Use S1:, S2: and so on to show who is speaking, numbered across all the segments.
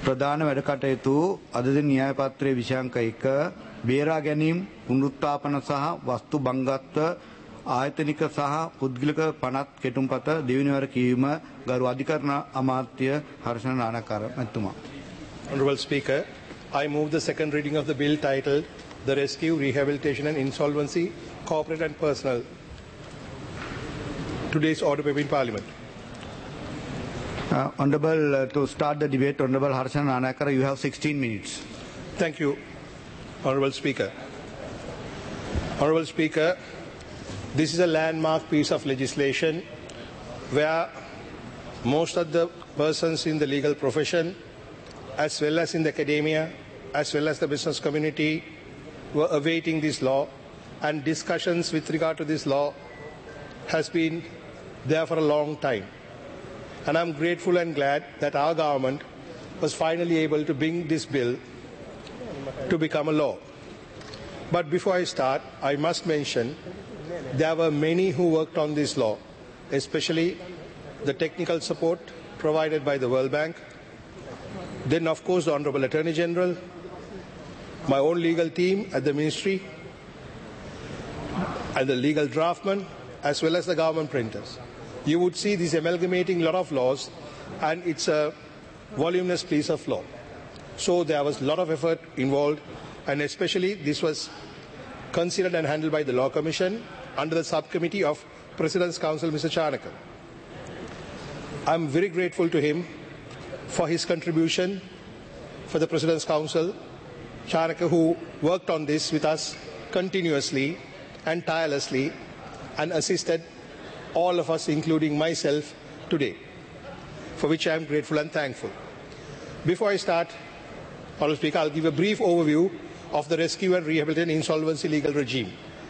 S1: ප්‍රධාන වැඩ කටයුතු අද දින න්‍යාය පත්‍රයේ විෂයාංක 1 බේරා ගැනීම පුනරුත්ථාපන සහ වස්තු බංගත්ව ආයතනික සහ පුද්ගලික පනත් කෙටුම්පත දෙවෙනිවර කියවීම ගරු අධිකරණ අමාත්‍ය හර්ෂණ නානකාර මැතිතුමා.
S2: Honorable Speaker, I move the second reading of the bill titled The Rescue, Rehabilitation and Insolvency, Corporate and Personal. Today's order paper in Parliament.
S1: Honorable, to start the debate, Honorable Harshana Nanakara, you have 16 minutes.
S2: Thank you, Honorable Speaker. Honorable Speaker, this is a landmark piece of legislation where most of the persons in the legal profession, as well as in the academia, as well as the business community, were awaiting this law, and discussions with regard to this law has been there for a long time. And I'm grateful and glad that our government was finally able to bring this bill to become a law. But before I start, I must mention there were many who worked on this law, especially the technical support provided by the World Bank, then of course the Honorable Attorney General, my own legal team at the Ministry, and the legal draftman, as well as the government printers. You would see this amalgamating a lot of laws, and it's a voluminous piece of law. So there was a lot of effort involved, and especially this was considered and handled by the Law Commission under the subcommittee of President's Counsel, Mr. Chanaka. I'm very grateful to him for his contribution for the President's Counsel, Chanaka, who worked on this with us continuously and tirelessly and assisted all of us, including myself, today, for which I am grateful and thankful. Before I start, Honourable Speaker, I'll give a brief overview of the rescue and rehabilitation insolvency legal regime.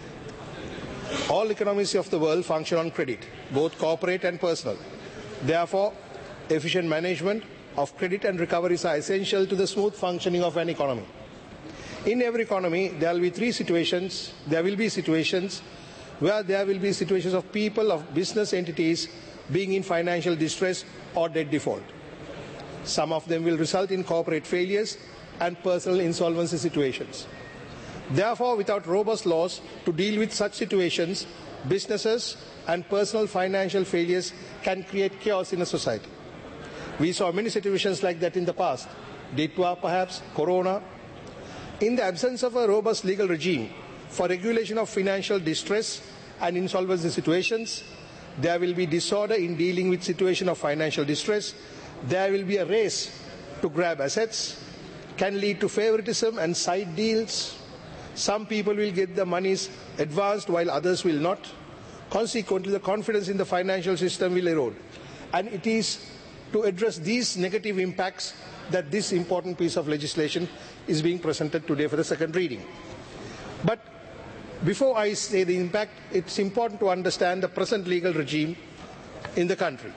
S2: All economies of the world function on credit, both corporate and personal. Therefore, efficient management of credit and recoveries are essential to the smooth functioning of an economy. In every economy, there will be situations where there will be situations of people, of business entities being in financial distress or debt default. Some of them will result in corporate failures and personal insolvency situations. Therefore, without robust laws to deal with such situations, businesses and personal financial failures can create chaos in a society. We saw many situations like that in the past. Ditwa, perhaps, Corona. In the absence of a robust legal regime for regulation of financial distress and insolvency situations, there will be disorder in dealing with situation of financial distress. There will be a race to grab assets, can lead to favoritism and side deals. Some people will get the monies advanced while others will not. Consequently, the confidence in the financial system will erode. And it is to address these negative impacts that this important piece of legislation is being presented today for the second reading. But before I say the impact, it's important to understand the present legal regime in the country.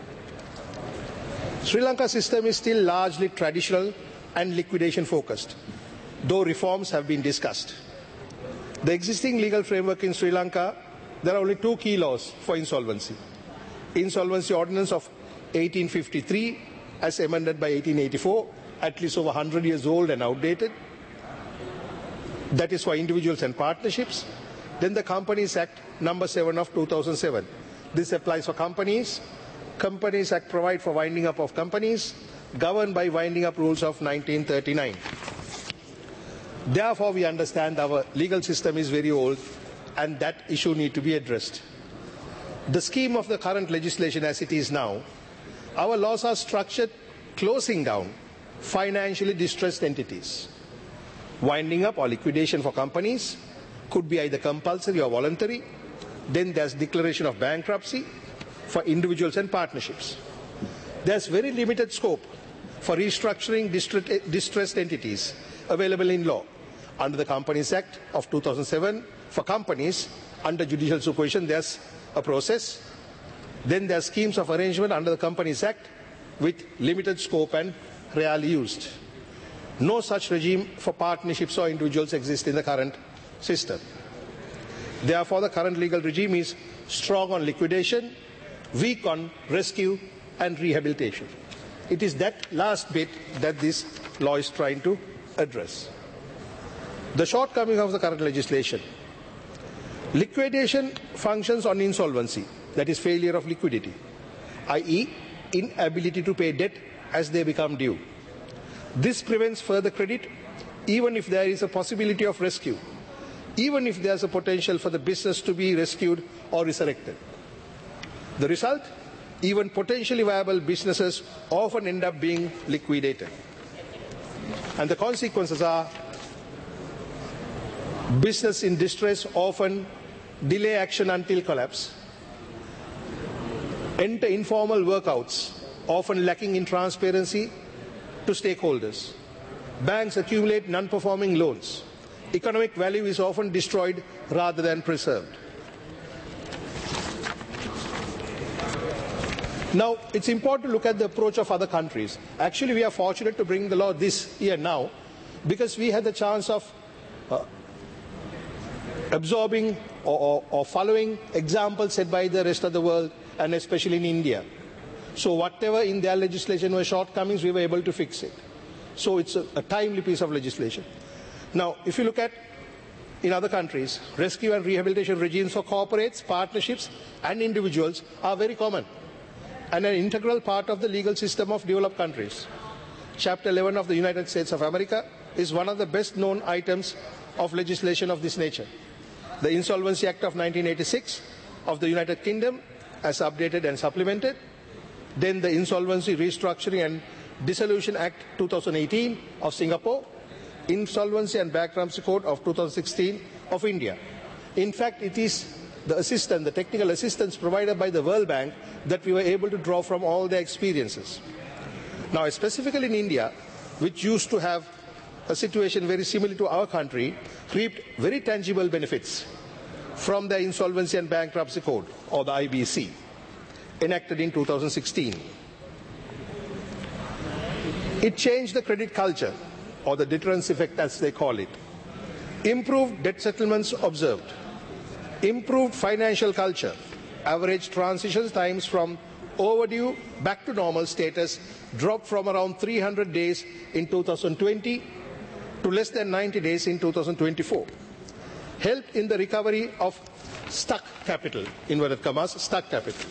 S2: Sri Lanka's system is still largely traditional and liquidation focused, though reforms have been discussed. The existing legal framework in Sri Lanka, there are only two key laws for insolvency. Insolvency Ordinance of 1853 as amended by 1884, at least over 100 years old and outdated. That is for individuals and partnerships. Then the Companies Act number 7 of 2007. This applies for companies. Companies Act provide for winding up of companies, governed by winding up rules of 1939. Therefore, we understand our legal system is very old and that issue needs to be addressed. The scheme of the current legislation as it is now, our laws are structured closing down financially distressed entities. Winding up or liquidation for companies could be either compulsory or voluntary. Then there's declaration of bankruptcy for individuals and partnerships. There's very limited scope for restructuring distressed entities available in law. Under the Companies Act of 2007, for companies under judicial supervision, there's a process. Then there are schemes of arrangement under the Companies Act with limited scope and rarely used. No such regime for partnerships or individuals exists in the current system. Therefore, the current legal regime is strong on liquidation, weak on rescue and rehabilitation. it is that last bit that this law is trying to address. The shortcoming of the current legislation. Liquidation functions on insolvency, that is failure of liquidity, i.e. inability to pay debt as they become due. This prevents further credit even if there is a possibility of rescue, even if there is a potential for the business to be rescued or resurrected. The result? Even potentially viable businesses often end up being liquidated. And the consequences are business in distress often delay action until collapse, enter informal workouts, often lacking in transparency to stakeholders. Banks accumulate non-performing loans. Economic value is often destroyed rather than preserved. Now, it's important to look at the approach of other countries. Actually, we are fortunate to bring the law this year now because we had the chance of absorbing or following examples set by the rest of the world and especially in India. So whatever in their legislation were shortcomings, we were able to fix it. So it's a timely piece of legislation. Now, if you look at in other countries, rescue and rehabilitation regimes for corporates, partnerships and individuals are very common and an integral part of the legal system of developed countries. Chapter 11 of the United States of America is one of the best known items of legislation of this nature. The Insolvency Act of 1986 of the United Kingdom, as updated and supplemented, then the Insolvency Restructuring and Dissolution Act 2018 of Singapore, Insolvency and Bankruptcy Code of 2016 of India. In fact, it is the technical assistance provided by the World Bank that we were able to draw from all their experiences. Now, specifically in India, which used to have a situation very similar to our country, reaped very tangible benefits from the Insolvency and Bankruptcy Code, or the IBC, enacted in 2016. It changed the credit culture, or the deterrence effect as they call it. Improved debt settlements observed. Improved financial culture. Average transition times from overdue back to normal status dropped from around 300 days in 2020 to less than 90 days in 2024. Helped in the recovery of stuck capital, inverted commas, stuck capital.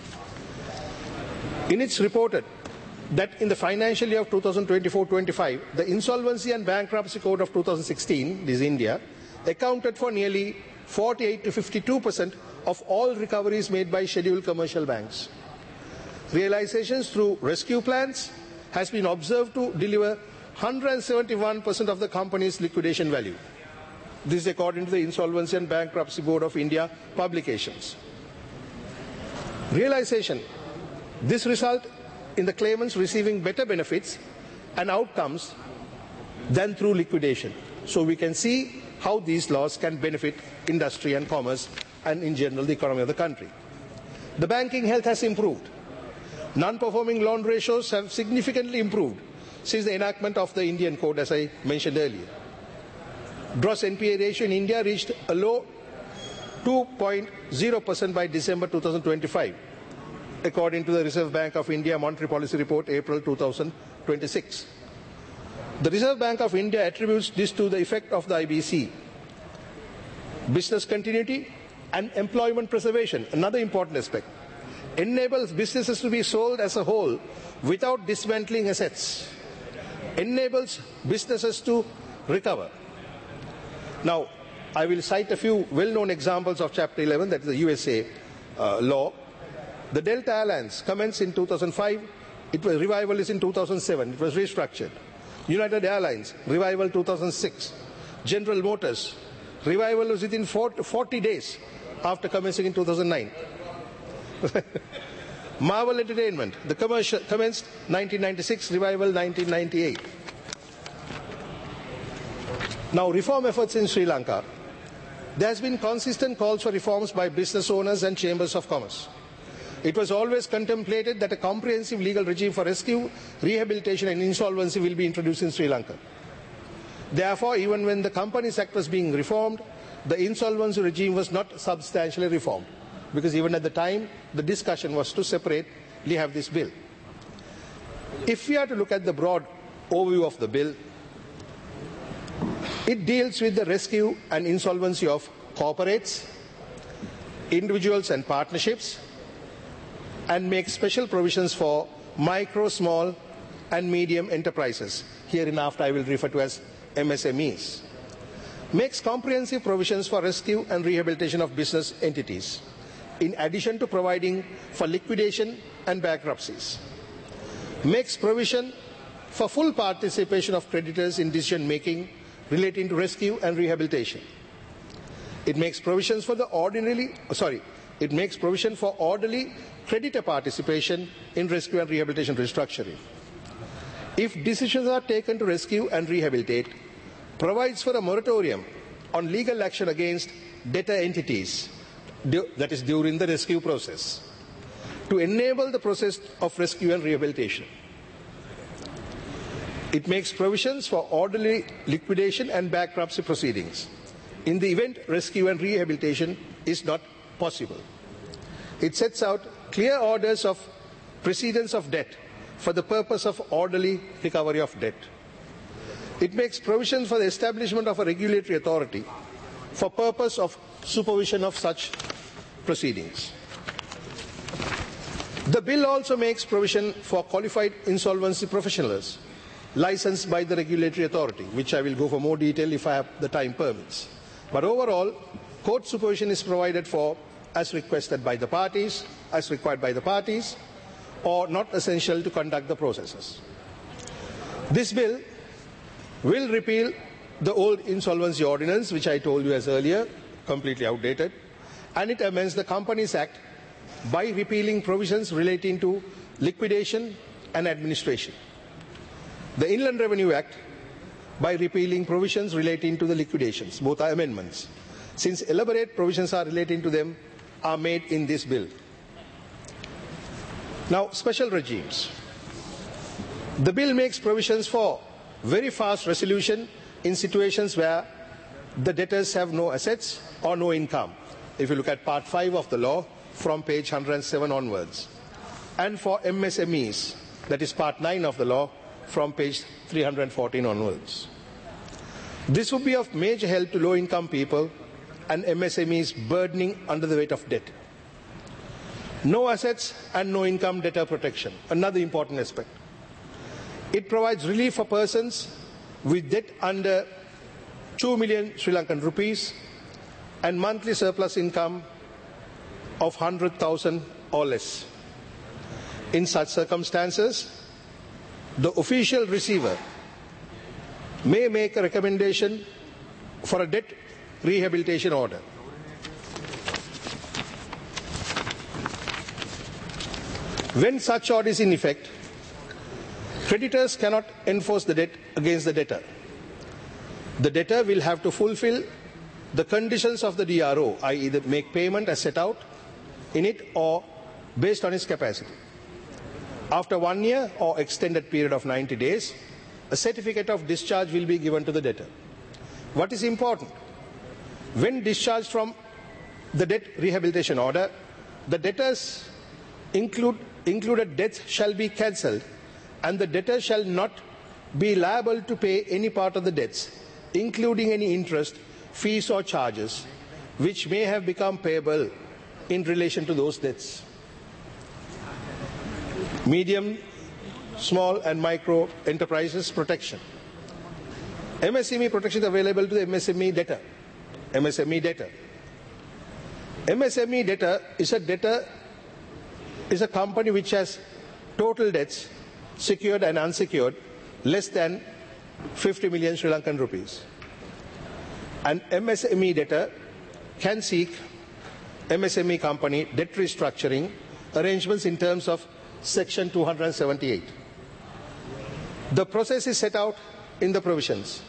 S2: In its reported that in the financial year of 2024-25, the Insolvency and Bankruptcy Code of 2016, this is India, accounted for nearly 48 to 52% of all recoveries made by scheduled commercial banks. Realizations through rescue plans has been observed to deliver 171% of the company's liquidation value. This is according to the Insolvency and Bankruptcy Board of India publications. Realization. This result in the claimants receiving better benefits and outcomes than through liquidation. So we can see how these laws can benefit industry and commerce and in general the economy of the country. The banking health has improved. Non-performing loan ratios have significantly improved since the enactment of the Indian Code, as I mentioned earlier. Gross NPA ratio in India reached a low 2.0% by December 2025, according to the Reserve Bank of India Monetary Policy Report, April 2026. The Reserve Bank of India attributes this to the effect of the IBC. Business continuity and employment preservation, another important aspect, enables businesses to be sold as a whole without dismantling assets, enables businesses to recover. Now, I will cite a few well-known examples of Chapter 11, that is the USA law. The Delta Airlines commenced in 2005. Revival is in 2007. It was restructured. United Airlines, revival 2006. General Motors, revival was within 40 days after commencing in 2009. Marvel Entertainment, the commercial commenced 1996, revival 1998. Now, reform efforts in Sri Lanka. There has been consistent calls for reforms by business owners and chambers of commerce. It was always contemplated that a comprehensive legal regime for rescue, rehabilitation and insolvency will be introduced in Sri Lanka. Therefore, even when the Companies Act was being reformed, the insolvency regime was not substantially reformed, because even at the time, the discussion was to separately have this bill. If we are to look at the broad overview of the bill, it deals with the rescue and insolvency of corporates, individuals and partnerships, and makes special provisions for micro, small and medium enterprises. Hereinafter I will refer to as MSMEs. Makes comprehensive provisions for rescue and rehabilitation of business entities, in addition to providing for liquidation and bankruptcies. Makes provision for full participation of creditors in decision making relating to rescue and rehabilitation. It makes provisions for orderly creditor participation in rescue and rehabilitation restructuring. If decisions are taken to rescue and rehabilitate, provides for a moratorium on legal action against debtor entities, that is during the rescue process, to enable the process of rescue and rehabilitation. It makes provisions for orderly liquidation and bankruptcy proceedings in the event rescue and rehabilitation is not possible. It sets out clear orders of precedence of debt for the purpose of orderly recovery of debt. It makes provisions for the establishment of a regulatory authority for purpose of supervision of such proceedings. The bill also makes provision for qualified insolvency professionals licensed by the regulatory authority, which I will go for more detail if the time permits. But overall, court supervision is provided for as requested by the parties, as required by the parties, or not essential to conduct the processes. This bill will repeal the old insolvency ordinance, which I told you as earlier, completely outdated, and it amends the Companies Act by repealing provisions relating to liquidation and administration. The Inland Revenue Act by repealing provisions relating to the liquidations. Both are amendments, since elaborate provisions are relating to them are made in this bill. Now, special regimes. The bill makes provisions for very fast resolution in situations where the debtors have no assets or no income, if you look at Part 5 of the law from page 107 onwards, and for MSMEs, that is Part 9 of the law from page 314 onwards. This would be of major help to low-income people and MSMEs burdening under the weight of debt. No assets and no income debtor protection, another important aspect. It provides relief for persons with debt under 2 million Sri Lankan rupees and monthly surplus income of 100,000 or less. In such circumstances, the official receiver may make a recommendation for a debt rehabilitation order. When such order is in effect, creditors cannot enforce the debt against the debtor. The debtor will have to fulfill the conditions of the DRO, i.e. make payment as set out in it or based on his capacity. After 1 year or extended period of 90 days, a certificate of discharge will be given to the debtor. What is important? When discharged from the debt rehabilitation order, the debtors included debts shall be cancelled, and the debtor shall not be liable to pay any part of the debts, including any interest, fees or charges, which may have become payable in relation to those debts. Medium, small and micro enterprises protection. MSME protection is available to the MSME debtor. MSME debtor. MSME debtor is a company which has total debts, secured and unsecured, less than 50 million Sri Lankan rupees. An MSME debtor can seek MSME company debt restructuring arrangements in terms of Section 278. The process is set out in the provisions.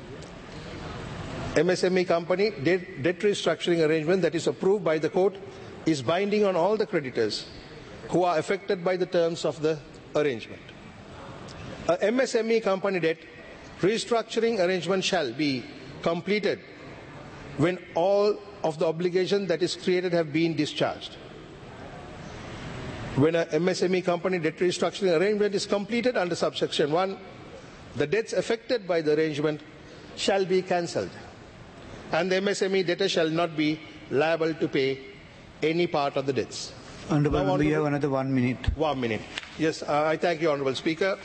S2: MSME company debt restructuring arrangement that is approved by the court is binding on all the creditors who are affected by the terms of the arrangement. A MSME company debt restructuring arrangement shall be completed when all of the obligations that is created have been discharged. When a MSME company debt restructuring arrangement is completed under subsection 1, the debts affected by the arrangement shall be cancelled, and the MSME debtor shall not be liable to pay any part of the debts.
S1: Honourable, we have another 1 minute.
S2: 1 minute. Yes, I thank you, Honourable Speaker.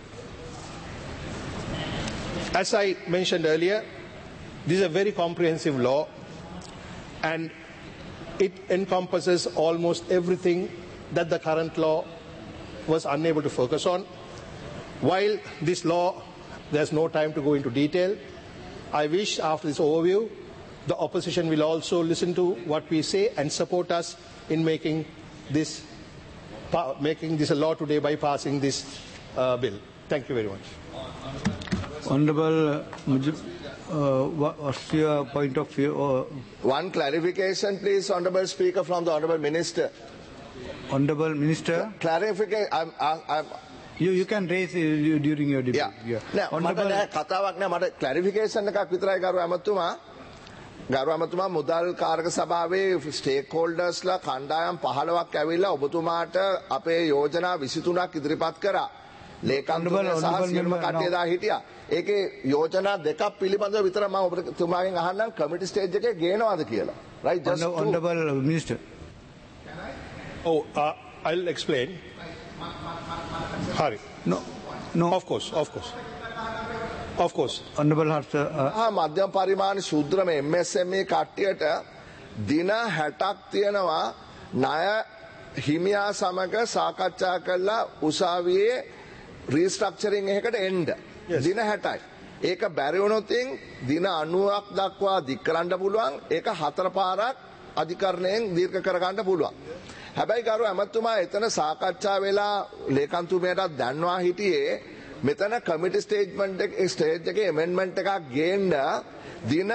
S2: As I mentioned earlier, this is a very comprehensive law, and it encompasses almost everything that the current law was unable to focus on. While this law, there's no time to go into detail, I wish after this overview, the opposition will also listen to what we say and support us in making this a law today by passing this bill. Thank you very much.
S1: Honourable what's your point of view?
S3: One clarification, please, Honourable Speaker, from the Honourable Minister.
S1: Honourable Minister,
S3: Clarification.
S1: you can raise during your debate.
S3: Yeah. මට කතාවක් නෑ මට clarification එකක් විතරයි ගරු ඇමතුමා. ගරු ඇමතුමා මුදල් කාරක සභාවේ ස්ටේක් හෝල්ඩර්ස්ලා කණ්ඩායම් 15ක් ඇවිල්ලා ඔබතුමාට අපේ යෝජනා 23ක් ඉදිරිපත් කරා. ලේකම්තුමා සහ සියලුම කට්ටිය දා හිටියා. ඒකේ යෝජනා දෙකක් පිළිබඳව විතර මම ඔබතුමාගෙන් අහන්නම් කමිටි ස්ටේජ් එකේ ගේනවාද කියලා. Right, just
S1: Honourable Minister.
S2: Oh, I'll explain. Hari.
S1: No.
S2: Of course.
S1: Honourable Harsh.
S3: මධ්‍යම පරිමාණ ශුද්‍රම MSME කට්ටියට දින 60ක් තියෙනවා ණය හිමියා සමග සාකච්ඡා කරලා උසාවියේ රීස්ට්‍රක්චරින් එකකට එන්න. දින 60යි. ඒක බැරි වුණොත් දින 90ක් දක්වා දික් කරන්න පුළුවන්. ඒක 4 පාරක් අධිකරණයෙන් දීර්ඝ කරගන්න පුළුවන්. හැබැයි ගරු ඇමතුමා එතන සාකච්ඡා වෙලා ලේකම්තුමයාට දැන්වා හිටියේ මෙතන කමිටි ස්ටේජ් එකේ amendment එකක් ගේන්න දින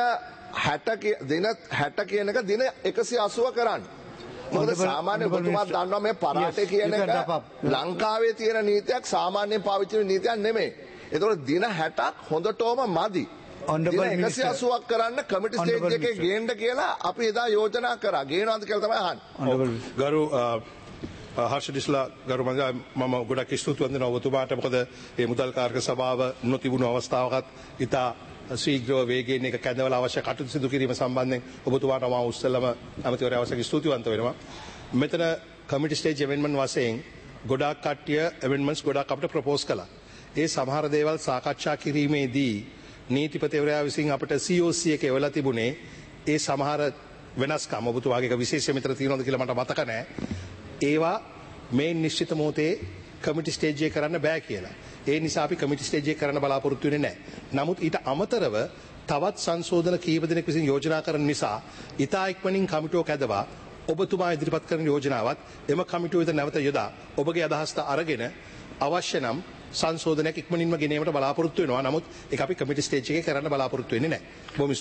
S3: 60 කියන එක දින 180 කරන්න. මොකද සාමාන්‍ය ඔබතුමා දන්නවා මේ පරාටේ කියන එක ලංකාවේ තියෙන නීතියක් සාමාන්‍යයෙන් පාවිච්චි වෙන නීතියක් නෙමෙයි. ඒතකොට දින 60ක් හොඳටම මදි. දින 180ක් කරන්න කමිටි ස්ටේජ් එකේ ගේන්න කියලා අපි එදා යෝජනා කරා. ගේනවාද කියලා තමයි අහන්නේ.
S2: ගරු හර්ෂ ඩිස්ලා ගරු මම ගොඩක් ස්තුතිවන්ත වෙනවා ඔබතුමාට. මොකද මේ මුදල් කාර්ක සභාව නොතිබුණු අවස්ථාවකත් ඉතා ශීඝ්‍රව වේගයෙන් එක කැඳවලා අවශ්‍ය කටයුතු සිදු කිරීම සම්බන්ධයෙන් ඔබතුමාට මම උස්සලම ඇමතිවරයා අවශ්‍ය ස්තුතිවන්ත වෙනවා. මෙතන කමිටි ස්ටේජ් amendment වශයෙන් ගොඩාක් කට්ටිය amendments ගොඩාක් අපිට ප්‍රොපෝස් කළා. ඒ සමහර දේවල් සාකච්ඡා කිරීමේදී නීතිපතිවරයා විසින් අපිට COC එක එවලා තිබුණේ ඒ සමහර වෙනස්කම් ඔබතුමාගේ විශේෂ මිත්‍ර තියෙනවද කියලා මට මතක නැහැ. ඒවා මේ නිශ්චිත මොහොතේ කමිටි ස්ටේජ් එකේ කරන්න බෑ කියලා. ඒ නිසා අපි කමිටි ස්ටේජ් එකේ කරන්න බලාපොරොත්තු වෙන්නේ නැහැ. නමුත් ඊට අමතරව තවත් සංශෝධන කීප දෙනෙක් විසින් යෝජනා කරන නිසා ඉතා ඉක්මනින් කමිටුවක් ඇදවා ඔබතුමා ඉදිරිපත් කරන යෝජනාවත් එම කමිටුව වෙත නැවත යොදා ඔබගේ අදහස් අරගෙන අවශ්‍ය නම් සංශෝධනයක් ඉක්මනින්ම ගෙනීමට බලාපොරොත්තු වෙනවා. නමුත් ඒක අපි කමිටි ස්ටේජ් එකේ කරන්න බලාපොරොත්තු වෙන්නේ නැහැ.